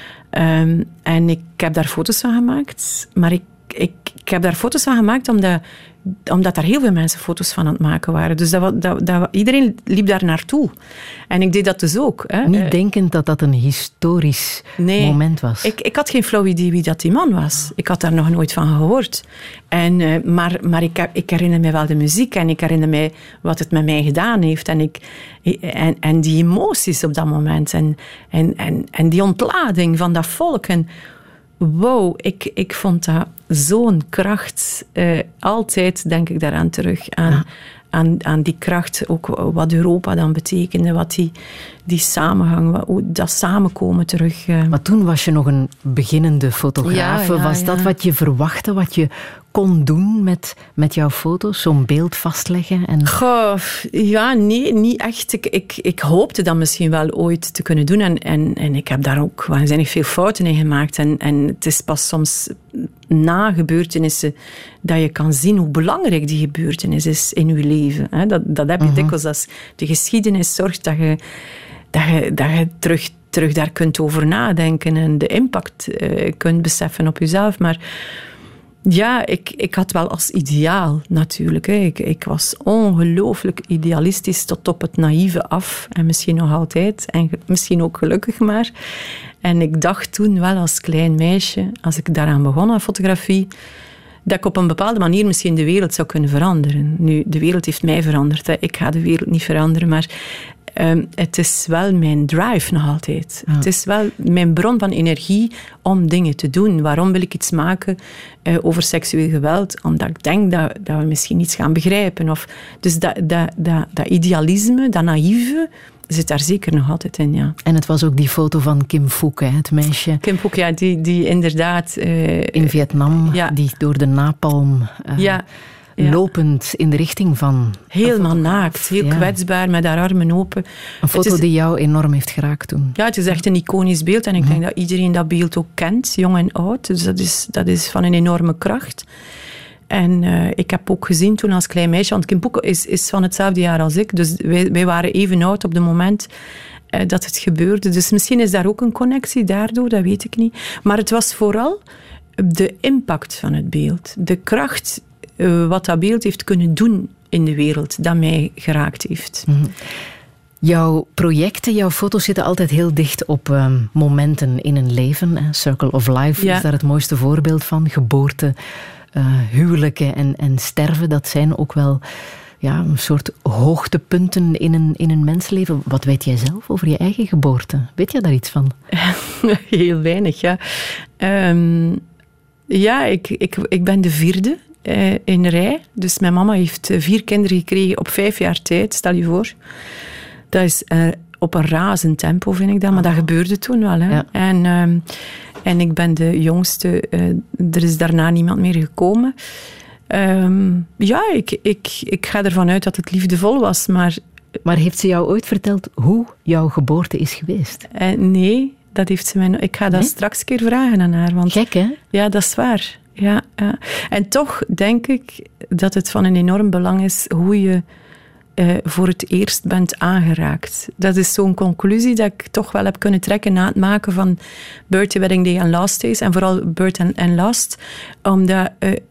En ik heb daar foto's van gemaakt. Maar ik heb daar foto's van gemaakt omdat daar heel veel mensen foto's van aan het maken waren. Dus iedereen liep daar naartoe. En ik deed dat dus ook. Hè. Niet denkend dat dat een historisch moment was. Ik had geen flauw idee wie dat die man was. Ik had daar nog nooit van gehoord. Maar ik herinner me wel de muziek en ik herinner me wat het met mij gedaan heeft. En die emoties op dat moment. En die ontlading van dat volk. En wow, ik vond dat zo'n kracht. Altijd denk ik daaraan terug. Aan die kracht, ook wat Europa dan betekende. Wat die samenhang, dat samenkomen terug. Maar toen was je nog een beginnende fotograaf. Was dat wat je verwachtte, wat je kon doen met jouw foto's? Zo'n beeld vastleggen? Goh, ja, nee, niet echt. Ik hoopte dat misschien wel ooit te kunnen doen. En ik heb daar ook waanzinnig veel fouten in gemaakt. En het is pas soms na gebeurtenissen dat je kan zien hoe belangrijk die gebeurtenis is in je leven. Dat heb je dikwijls als de geschiedenis zorgt dat je terug daar kunt over nadenken en de impact kunt beseffen op jezelf. Maar ja, ik had wel als ideaal natuurlijk. Ik was ongelooflijk idealistisch tot op het naïeve af. En misschien nog altijd. En misschien ook gelukkig maar. En ik dacht toen wel als klein meisje, als ik daaraan begon aan fotografie, dat ik op een bepaalde manier misschien de wereld zou kunnen veranderen. Nu, de wereld heeft mij veranderd. Hè. Ik ga de wereld niet veranderen, maar het is wel mijn drive nog altijd. Het is wel mijn bron van energie om dingen te doen. Waarom wil ik iets maken over seksueel geweld? Omdat ik denk dat we misschien iets gaan begrijpen. Dus dat idealisme, dat naïeve, zit daar zeker nog altijd in, ja. En het was ook die foto van Kim Phuc, het meisje. Kim Phuc, ja, die inderdaad... in Vietnam, die door de napalm... lopend in de richting van... Helemaal naakt, heel kwetsbaar, met haar armen open. Een foto die jou enorm heeft geraakt toen. Ja, het is echt een iconisch beeld en ik denk dat iedereen dat beeld ook kent, jong en oud. Dus dat is van een enorme kracht. En ik heb ook gezien toen als klein meisje, want Kim Phuc is van hetzelfde jaar als ik, dus wij waren even oud op het moment dat het gebeurde. Dus misschien is daar ook een connectie daardoor, dat weet ik niet. Maar het was vooral de impact van het beeld, de kracht... wat dat beeld heeft kunnen doen in de wereld, dat mij geraakt heeft. Jouw projecten, jouw foto's zitten altijd heel dicht op momenten in een leven. Circle of Life is daar het mooiste voorbeeld van. Geboorte, huwelijken en sterven, dat zijn ook wel een soort hoogtepunten in een mensenleven. Wat weet jij zelf over je eigen geboorte? Weet jij daar iets van? Heel weinig, ja. Ik ben de 4e. In rij. Dus mijn mama heeft 4 kinderen gekregen op 5 jaar tijd, stel je voor. Dat is op een razend tempo, vind ik dat. Maar dat gebeurde toen wel. Hè. Ja. En ik ben de jongste. Er is daarna niemand meer gekomen. Ik ga ervan uit dat het liefdevol was. Maar heeft ze jou ooit verteld hoe jouw geboorte is geweest? Nee, dat heeft ze mij... Ik ga dat straks een keer vragen aan haar. Want, gek, hè? Ja, dat is waar. Ja. En toch denk ik dat het van een enorm belang is hoe je voor het eerst bent aangeraakt. Dat is zo'n conclusie dat ik toch wel heb kunnen trekken na het maken van Birthday, Wedding Day en Last Days. En vooral Birth and Last. Omdat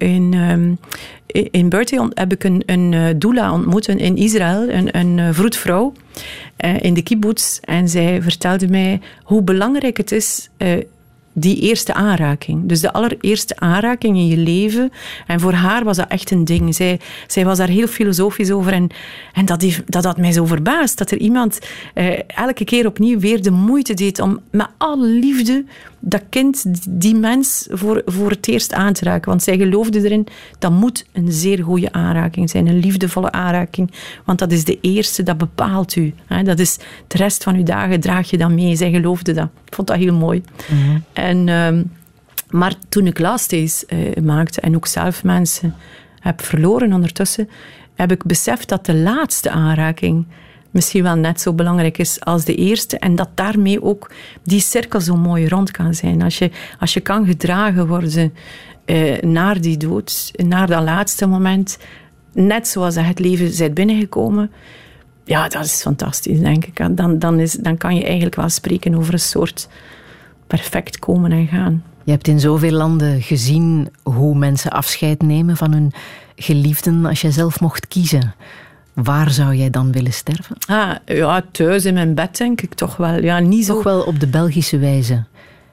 in Birthday heb ik een doula ontmoet in Israël, een vroedvrouw in de kibbutz. En zij vertelde mij hoe belangrijk het is die eerste aanraking. Dus de allereerste aanraking in je leven. En voor haar was dat echt een ding. Zij was daar heel filosofisch over. En dat had mij zo verbaasd. Dat er iemand elke keer opnieuw weer de moeite deed om met alle liefde dat kind, die mens, voor het eerst aan te raken. Want zij geloofde erin, dat moet een zeer goede aanraking zijn. Een liefdevolle aanraking. Want dat is de eerste, dat bepaalt u. Dat is de rest van uw dagen draag je dat mee. Zij geloofde dat. Ik vond dat heel mooi. Mm-hmm. Maar toen ik Last Days maakte en ook zelf mensen heb verloren ondertussen, heb ik beseft dat de laatste aanraking misschien wel net zo belangrijk is als de eerste en dat daarmee ook die cirkel zo mooi rond kan zijn. Als je kan gedragen worden naar die dood, naar dat laatste moment, net zoals je het leven bent binnengekomen, ja, dat is fantastisch, denk ik. Dan kan je eigenlijk wel spreken over een soort perfect komen en gaan. Je hebt in zoveel landen gezien hoe mensen afscheid nemen van hun geliefden. Als jij zelf mocht kiezen, waar zou jij dan willen sterven? Ja, thuis in mijn bed, denk ik toch wel. Ja, niet zo... Toch wel op de Belgische wijze?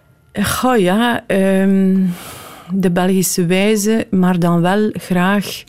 De Belgische wijze, maar dan wel graag...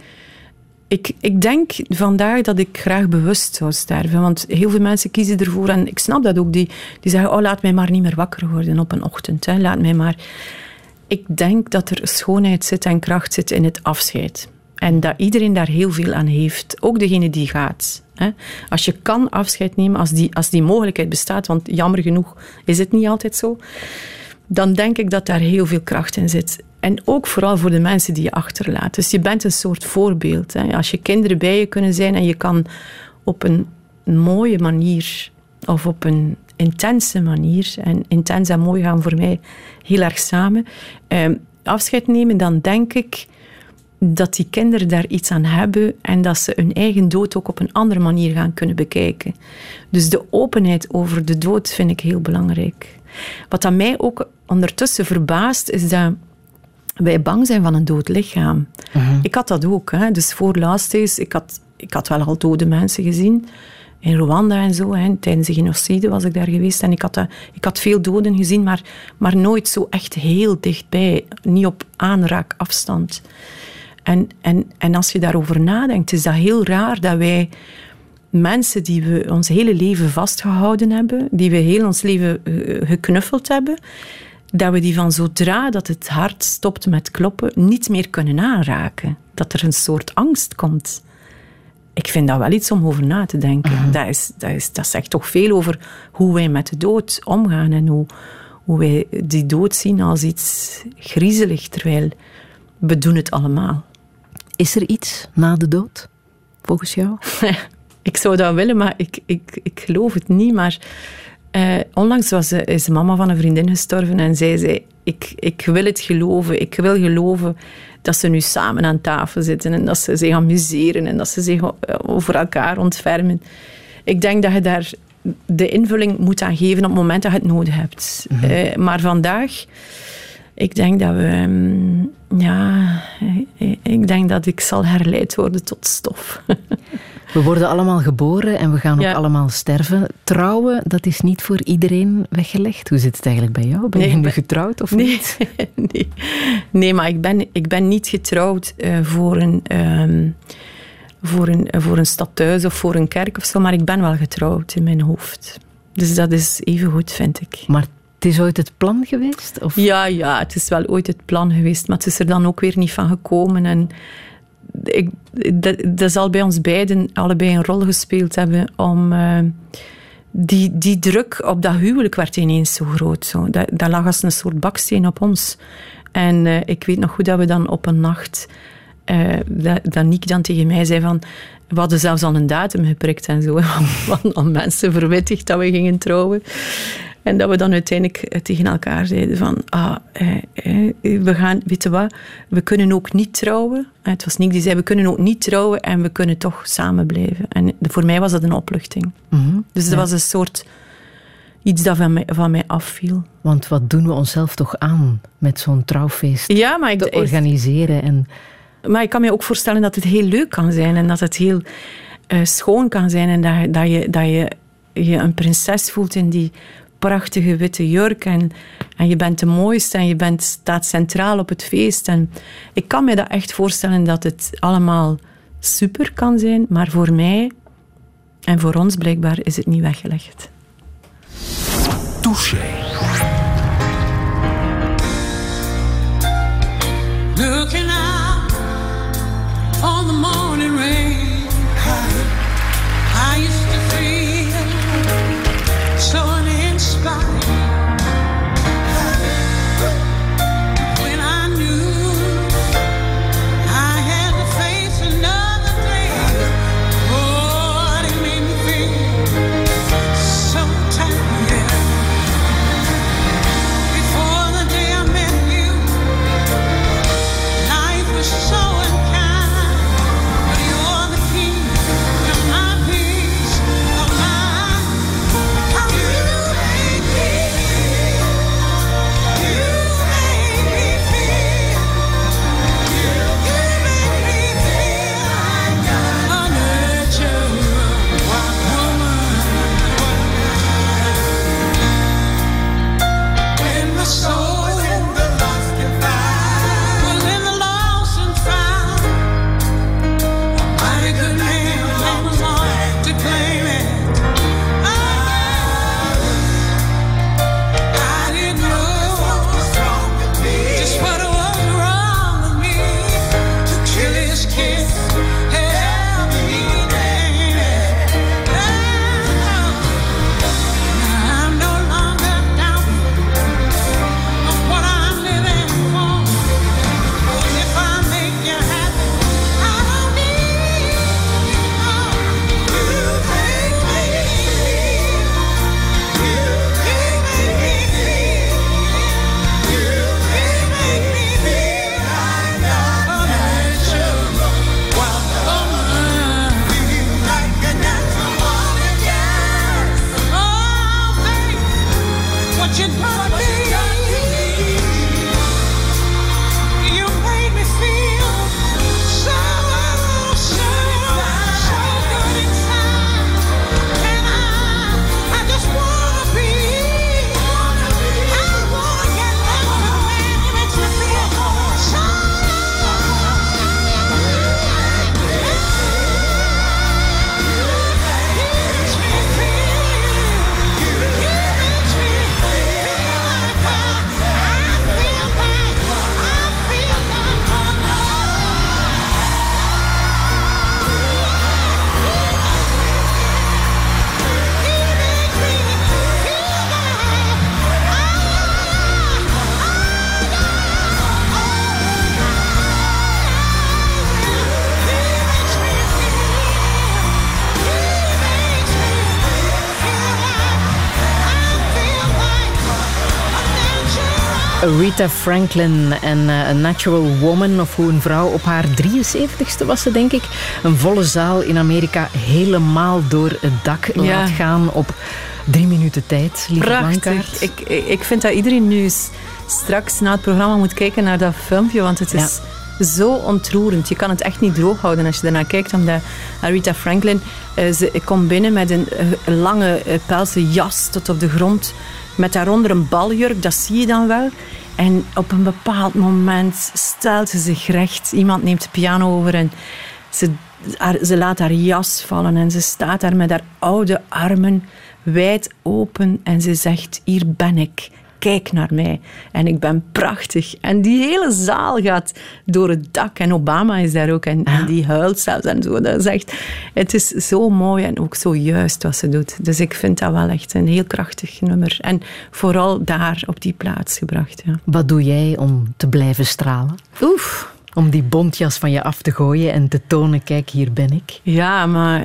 Ik denk vandaag dat ik graag bewust zou sterven. Want heel veel mensen kiezen ervoor, en ik snap dat ook, die zeggen, laat mij maar niet meer wakker worden op een ochtend. Hè. Laat mij maar... Ik denk dat er schoonheid zit en kracht zit in het afscheid. En dat iedereen daar heel veel aan heeft. Ook degene die gaat. Hè. Als je kan afscheid nemen, als die mogelijkheid bestaat, want jammer genoeg is het niet altijd zo, dan denk ik dat daar heel veel kracht in zit. En ook vooral voor de mensen die je achterlaat. Dus je bent een soort voorbeeld. Hè. Als je kinderen bij je kunnen zijn en je kan op een mooie manier of op een intense manier, en intens en mooi gaan voor mij heel erg samen, afscheid nemen, dan denk ik dat die kinderen daar iets aan hebben en dat ze hun eigen dood ook op een andere manier gaan kunnen bekijken. Dus de openheid over de dood vind ik heel belangrijk. Wat aan mij ook ondertussen verbaast, is dat wij bang zijn van een dood lichaam. Uh-huh. Ik had dat ook. Hè. Dus voor Last Days, ik had wel al dode mensen gezien. In Rwanda en zo. Hè. Tijdens de genocide was ik daar geweest. En ik had veel doden gezien, maar nooit zo echt heel dichtbij. Niet op aanraakafstand. En als je daarover nadenkt, is dat heel raar dat wij mensen die we ons hele leven vastgehouden hebben, die we heel ons leven geknuffeld hebben, dat we die van zodra dat het hart stopt met kloppen, niet meer kunnen aanraken. Dat er een soort angst komt. Ik vind dat wel iets om over na te denken. Uh-huh. Dat zegt toch veel over hoe wij met de dood omgaan en hoe wij die dood zien als iets griezelig, terwijl we doen het allemaal. Is er iets na de dood, volgens jou? Ik zou dat willen, maar ik geloof het niet. Maar onlangs is de mama van een vriendin gestorven en zij zei, ik wil het geloven. Ik wil geloven dat ze nu samen aan tafel zitten en dat ze zich amuseren en dat ze zich over elkaar ontfermen. Ik denk dat je daar de invulling moet aan geven op het moment dat je het nodig hebt. Mm-hmm. Maar vandaag, ik denk dat ik denk dat ik zal herleid worden tot stof. We worden allemaal geboren en we gaan ook allemaal sterven. Trouwen, dat is niet voor iedereen weggelegd. Hoe zit het eigenlijk bij jou? Ben je nu getrouwd of niet? Nee, maar ik ben niet getrouwd voor een stadhuis of voor een kerk of zo, maar ik ben wel getrouwd in mijn hoofd. Dus dat is even goed, vind ik. Maar het is ooit het plan geweest? Of? Ja, het is wel ooit het plan geweest, maar het is er dan ook weer niet van gekomen. En dat zal bij ons beiden allebei een rol gespeeld hebben om... Die druk op dat huwelijk werd ineens zo groot. Zo. Dat lag als een soort baksteen op ons. En ik weet nog goed dat we dan op een nacht... dat Niek dan tegen mij zei van... We hadden zelfs al een datum geprikt en zo. Want al mensen verwittigd dat we gingen trouwen. En dat we dan uiteindelijk tegen elkaar zeiden van... we gaan, weet je wat, we kunnen ook niet trouwen. Het was Nick die zei, we kunnen ook niet trouwen en we kunnen toch samen blijven. En voor mij was dat een opluchting. Mm-hmm. Dus dat was een soort... iets dat van mij afviel. Want wat doen we onszelf toch aan met zo'n trouwfeest te organiseren? Maar ik kan me ook voorstellen dat het heel leuk kan zijn en dat het heel schoon kan zijn en dat je je een prinses voelt in die prachtige witte jurk en je bent de mooiste en je staat centraal op het feest. En ik kan me dat echt voorstellen dat het allemaal super kan zijn, maar voor mij en voor ons blijkbaar is het niet weggelegd. Touché. Looking out on the morning rain, I used to feel so uninspired when I knew I had to face another day. Oh, it made me feel so tired. Before the day I met you, life was so unkind, but you're the key to my peace of mind. How you make me feel, you make me feel, you make me feel like a natural woman. When my soul was in the lost and found, a mighty good man came along to claim it. I didn't know what was wrong with me, just what was wrong with me. To kill his kiss held me down. I'm no longer doubting of what I'm living for. But if I make you happy, I don't need more. You make me feel, you make me feel, you make me feel like a natural woman. Feel like a natural woman, yes. Oh, baby, what you gonna be? You made me feel so good inside, and I just wanna be. I wanna get back to the man who makes me feel so. Aretha Franklin en A Natural Woman, of hoe een vrouw op haar 73ste was ze, denk ik, een volle zaal in Amerika helemaal door het dak laat gaan op 3 minuten tijd. Lieve Prachtig. Ik vind dat iedereen nu straks na het programma moet kijken naar dat filmpje, want het is zo ontroerend. Je kan het echt niet droog houden als je ernaar kijkt, omdat Aretha Franklin, ze komt binnen met een lange pelsen jas tot op de grond, met daaronder een baljurk, dat zie je dan wel. En op een bepaald moment stelt ze zich recht. Iemand neemt de piano over en ze laat haar jas vallen en ze staat daar met haar oude armen wijd open en ze zegt: hier ben ik. Kijk naar mij. En ik ben prachtig. En die hele zaal gaat door het dak. En Obama is daar ook. En die huilt zelfs en zo. Dat is echt, het is zo mooi en ook zo juist wat ze doet. Dus ik vind dat wel echt een heel krachtig nummer. En vooral daar op die plaats gebracht. Ja. Wat doe jij om te blijven stralen? Oef. Om die bontjas van je af te gooien en te tonen: kijk, hier ben ik. Ja, maar...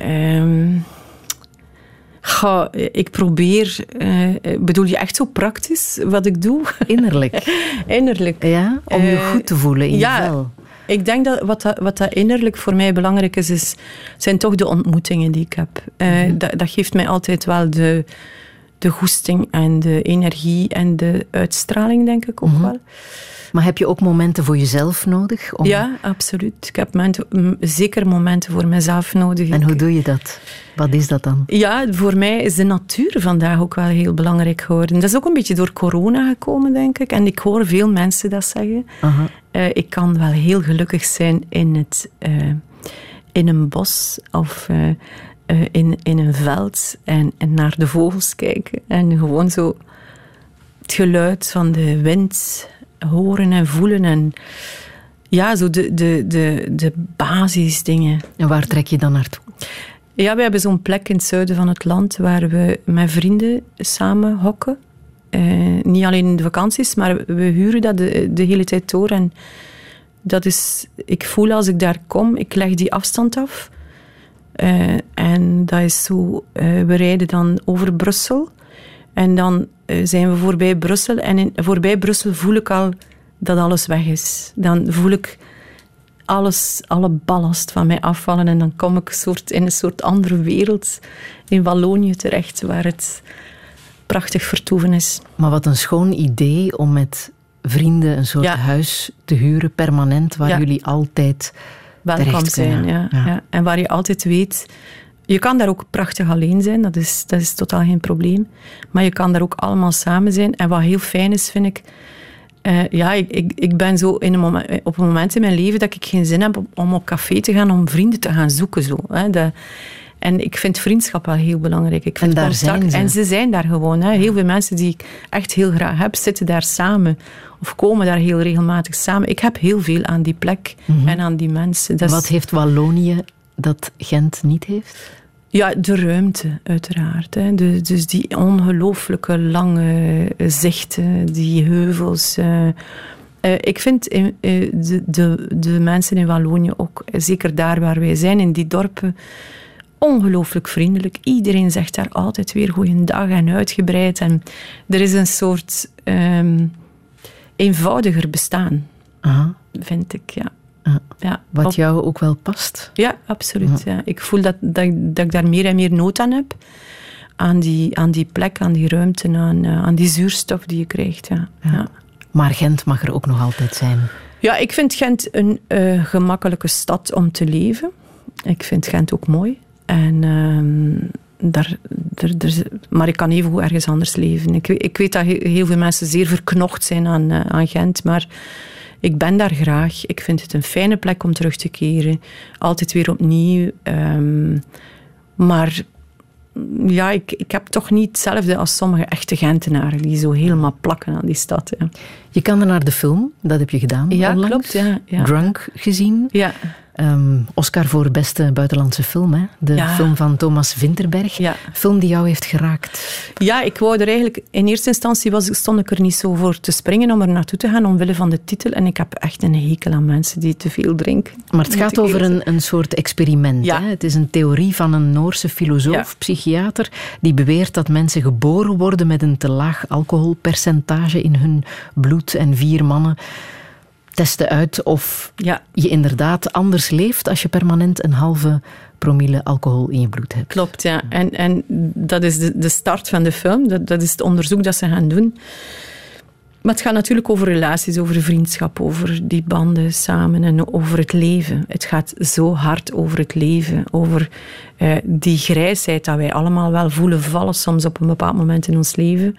ik probeer... bedoel je echt zo praktisch wat ik doe? Innerlijk. Innerlijk. Ja, om je goed te voelen in je vel. Ik denk dat wat dat innerlijk voor mij belangrijk is zijn toch de ontmoetingen die ik heb. Dat geeft mij altijd wel de goesting en de energie en de uitstraling, denk ik ook wel. Maar heb je ook momenten voor jezelf nodig? Ja, absoluut. Ik heb zeker momenten voor mezelf nodig. En hoe doe je dat? Wat is dat dan? Ja, voor mij is de natuur vandaag ook wel heel belangrijk geworden. Dat is ook een beetje door corona gekomen, denk ik. En ik hoor veel mensen dat zeggen. Ik kan wel heel gelukkig zijn in een bos of in een veld en naar de vogels kijken. En gewoon zo het geluid van de wind horen en voelen. En ja, zo de basisdingen. En waar trek je dan naartoe? Ja, we hebben zo'n plek in het zuiden van het land waar we met vrienden samen hokken. Niet alleen in de vakanties, maar we huren dat de hele tijd door. En dat is, ik voel als ik daar kom, ik leg die afstand af. En dat is zo, we rijden dan over Brussel. En dan zijn we voorbij Brussel. En voorbij Brussel voel ik al dat alles weg is. Dan voel ik alle ballast van mij afvallen. En dan kom ik in een soort andere wereld in Wallonië terecht, waar het prachtig vertoeven is. Maar wat een schoon idee om met vrienden een soort huis te huren, permanent, waar jullie altijd welkom zijn. Ja. En waar je altijd weet... Je kan daar ook prachtig alleen zijn, dat is totaal geen probleem. Maar je kan daar ook allemaal samen zijn. En wat heel fijn is, vind ik... ik ben zo op een moment in mijn leven dat ik geen zin heb om op café te gaan, om vrienden te gaan zoeken. Zo, hè. En ik vind vriendschap wel heel belangrijk. Ik vind en daar contact, zijn ze. En ze zijn daar gewoon. Hè. Heel veel mensen die ik echt heel graag heb, zitten daar samen. Of komen daar heel regelmatig samen. Ik heb heel veel aan die plek en aan die mensen. Wat heeft Wallonië dat Gent niet heeft? Ja, de ruimte, uiteraard. Hè. Dus die ongelooflijke lange zichten, die heuvels. Ik vind de mensen in Wallonië ook, zeker daar waar wij zijn, in die dorpen, ongelooflijk vriendelijk. Iedereen zegt daar altijd weer goeiedag en uitgebreid. En er is een soort eenvoudiger bestaan, vind ik, ja. Ja, wat jou ook wel past? Ja, absoluut. Ja. Ik voel dat ik daar meer en meer nood aan heb. Aan die plek, aan die ruimte, aan die zuurstof die je krijgt. Ja. Ja. Maar Gent mag er ook nog altijd zijn? Ja, ik vind Gent een gemakkelijke stad om te leven. Ik vind Gent ook mooi. En maar ik kan even goed ergens anders leven. Ik weet dat heel veel mensen zeer verknocht zijn aan Gent, maar... Ik ben daar graag. Ik vind het een fijne plek om terug te keren. Altijd weer opnieuw. Maar ja, ik heb toch niet hetzelfde als sommige echte Gentenaren die zo helemaal plakken aan die stad. Ja. Je kan er naar de film, dat heb je gedaan onlangs. Klopt, ja. Drunk gezien. Ja. Oscar voor beste buitenlandse film, hè? De film van Thomas Vinterberg. Ja. Film die jou heeft geraakt. Ja, ik wou er eigenlijk... In eerste instantie stond ik er niet zo voor te springen om er naartoe te gaan, omwille van de titel. En ik heb echt een hekel aan mensen die te veel drinken. Maar het gaat over een soort experiment. Ja. Hè? Het is een theorie van een Noorse filosoof, psychiater, die beweert dat mensen geboren worden met een te laag alcoholpercentage in hun bloed. En 4 mannen testen uit of je inderdaad anders leeft als je permanent een halve promille alcohol in je bloed hebt. Klopt, ja. En dat is de start van de film. Dat is het onderzoek dat ze gaan doen. Maar het gaat natuurlijk over relaties, over vriendschap, over die banden samen en over het leven. Het gaat zo hard over het leven, over die grijsheid dat wij allemaal wel voelen vallen soms op een bepaald moment in ons leven.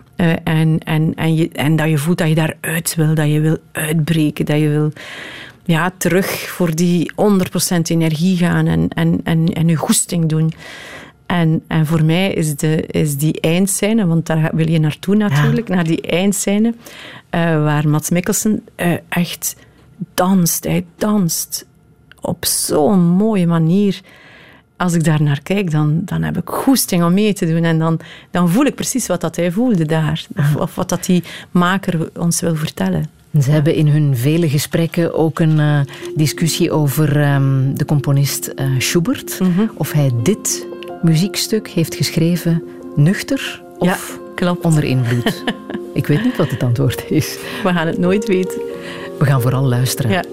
En dat je voelt dat je daaruit wil, dat je wil uitbreken, dat je wil terug voor die 100% energie gaan en je goesting doen. En voor mij is die eindscène, want daar wil je naartoe natuurlijk, naar die eindscène, waar Mads Mikkelsen echt danst. Hij danst op zo'n mooie manier. Als ik daar naar kijk, dan heb ik goesting om mee te doen. En dan voel ik precies wat dat hij voelde daar. Of wat dat die maker ons wil vertellen. Ze hebben in hun vele gesprekken ook een discussie over de componist Schubert. Of hij dit muziekstuk heeft geschreven nuchter of onder invloed. Ik weet niet wat het antwoord is. We gaan het nooit weten. We gaan vooral luisteren. Ja.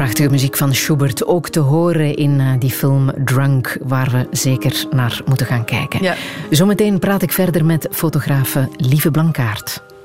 Prachtige muziek van Schubert, ook te horen in die film Drunk, waar we zeker naar moeten gaan kijken. Ja. Zometeen praat ik verder met fotografe Lieve Blankaert.